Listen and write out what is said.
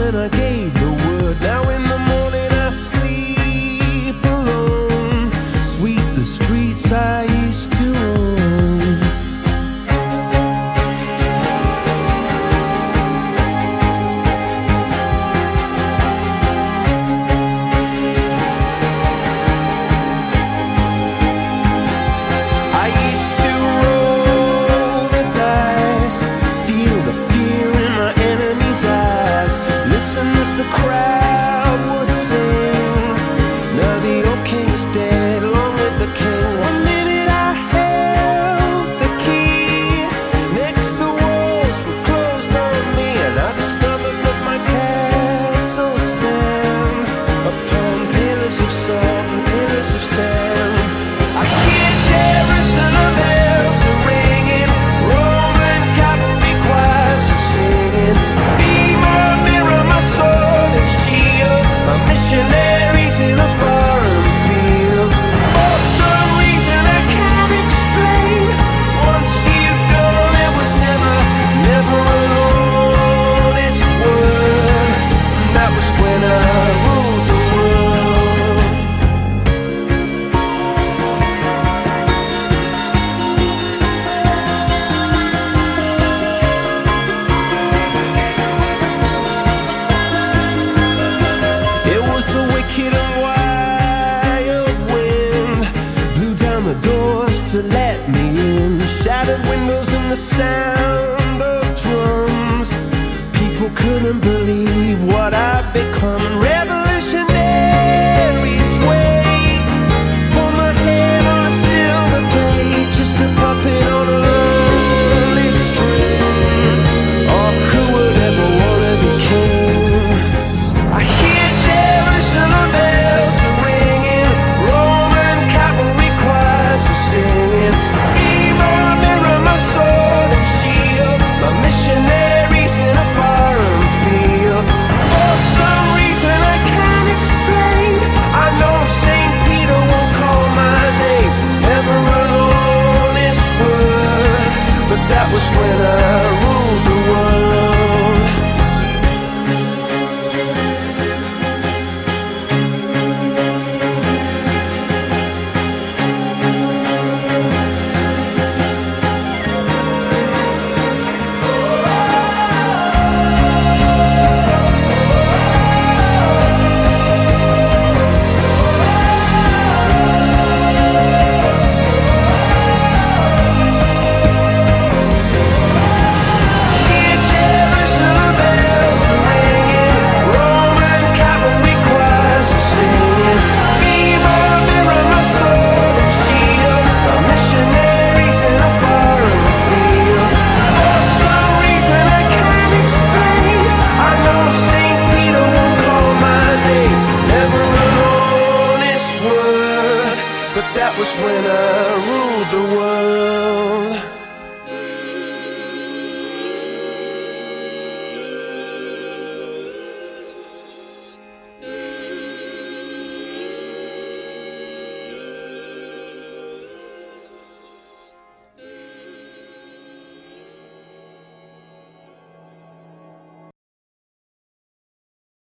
when I gave the word. Now in the morning I sleep alone. Sweep the streets I used to own. I used to roll the dice, feel the fear in my enemy's eyes, listen as the crowd would sing. Now the old king is dead, long live the king. One minute I held the key, next the walls were closed on me, and I discovered that my castle stand upon pillars of salt and pillars of sand. I hear Jerusalem bells are ringing, Roman cavalry choirs are singing. Be my mirror, my sword and shield, my missionaries in a foreign field. For some reason I can't explain, once you'd gone it was never, never an honest word. And that was when I ruled the world. It was the wicked and wild wind, blew down the doors to let me in, shattered windows and the sound of drums. People couldn't believe what I'd become, and